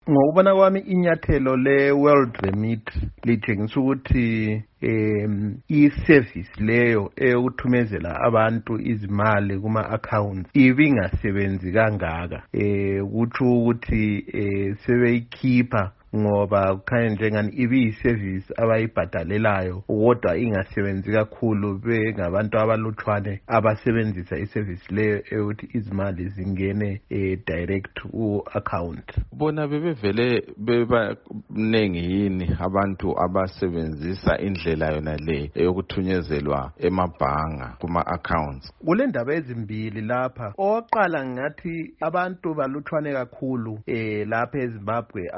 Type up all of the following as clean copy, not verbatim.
Ngokubona kwami inyathelo le-World Remit litshengisa ukuthi i-service leyo eyokuthumezela abantu izimali kuma-accounts ibingasebenzi kangaka kutsho ukuthi sebeyikhipha ngoba kukhanya njengani ibiyi-service abayibhadalelayo kodwa ingasebenzi kakhulu bengabantu abalutshwane abasebenzisa i-service leyo eyokuthi izimali zingene direct ku-account. Bona bebevele bebanengi yini abantu abasebenzisa indlela yona le eyokuthunyezelwa emabhanga kuma-accounts? Kule ndaba ezimbili lapha. Oqala ngathi abantu balutshwane kakhulu lapha eZimbabwe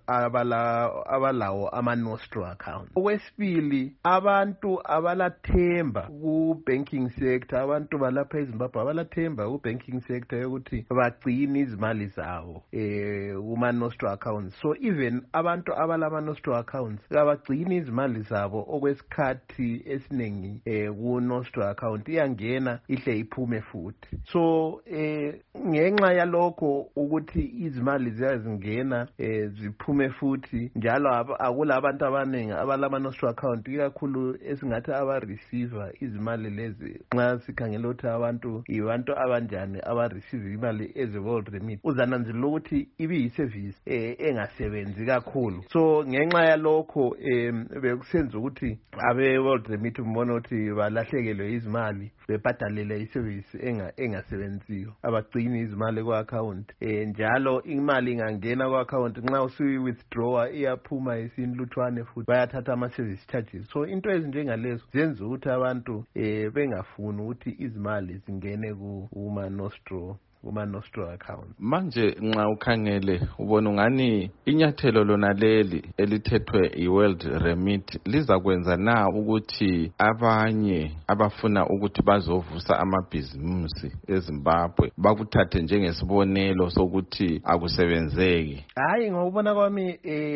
abalawo ama-nostro account. Okwesibili, abantu abalathemba ku-banking sector, abantu balapha eZimbabwe abalathemba ku-banking sector yokuthi bagcine izimali zawo kuma-nostro accounts. So even abantu abalama-nostro accounts kabagcine izimali zabo okwesikhathi esiningi ku-nostro account iyangena ihle iphume futhi. So ngenxa yalokho ukuthi izimali ziyazingena ziphume futhi njalo akula abantu abaningi abalama-nostro account ikakhulu esingathi aba-receiver izimali lezi. Nxa sikhangela ukuthi abantu abanjani aba-receive imali eze-World Remit uzananzelela ukuthi ibiyi-service engasebenzi kakhulu. So ngenxa yalokho bekusenza ukuthi abe-World Remit umbona ukuthi balahlekelwe izimali bebhadalele i-service engasebenziyo abagcini izimali ku-account njalo imali ingangena ku-account nxa usuyi-withdrawer iyaphuma isinlutshwane futhi bayathatha ama-service charges. So into ezinjengalezo zenza ukuthi abantu bengafuni ukuthi izimali zingene kuma-nostro account. Manje nxa ukhangele ubona ungani inyathelo lona leli elithethwe i-World Remit lizakwenza na ukuthi abanye abafuna ukuthi bazovusa amabhizimusi eZimbabwe bakuthathe njengesibonelo sokuthi akusebenzeki? Hayi, ngokubona kwami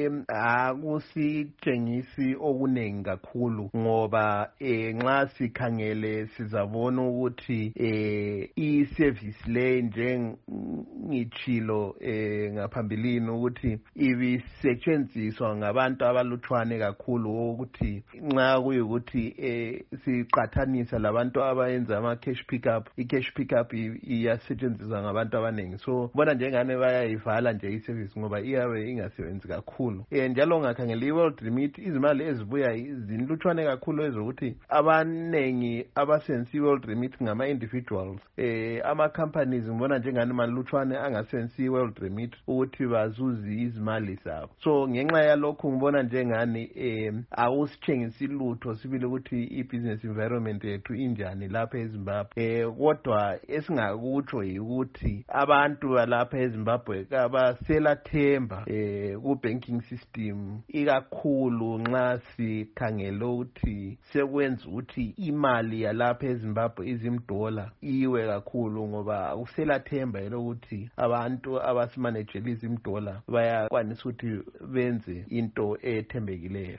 akusitshengisi okunengi kakhulu ngoba nxa sikhangele sizabona ukuthi i-service le njengitshilo ngaphambilini ukuthi ibisetshenziswa ngabantu abalutshwane kakhulu ukuthi nxa kuyikuthi siqathanisa labantu abayenza ama-cash pickup, i-cash pickup iyasetshenziswa ngabantu abaningi. So bona njengane bayayivala nje i-service ngoba iyabe ingasebenzi kakhulu. Njalo ngakhangela i-World Remit izimali ezibuya zinlutshwane kakhulu ezokuthi abanengi abasebenzisa i-World Remit ngama-individuals. Ama-companies ngibona njengani malutshwane angasebenzisa i-World Remit ukuthi bazuze izimali zabo. So ngenxa yalokho ngibona njengani awusitshengisi lutho sibili ukuthi i-business environment yethu injani lapha eZimbabwe. Kodwa esingakutsho yikuthi abantu balapha eZimbabwe abaselathemba ku-banking system ikakhulu nxa sikhangele ukuthi sekwenza ukuthi imali yalapha eZimbabwe izimdola iwe kakhulu ngoba akuselathemba elokuthi abantu abasimanejela izimdola bayakwanisa ukuthi benze into ethembekileyo.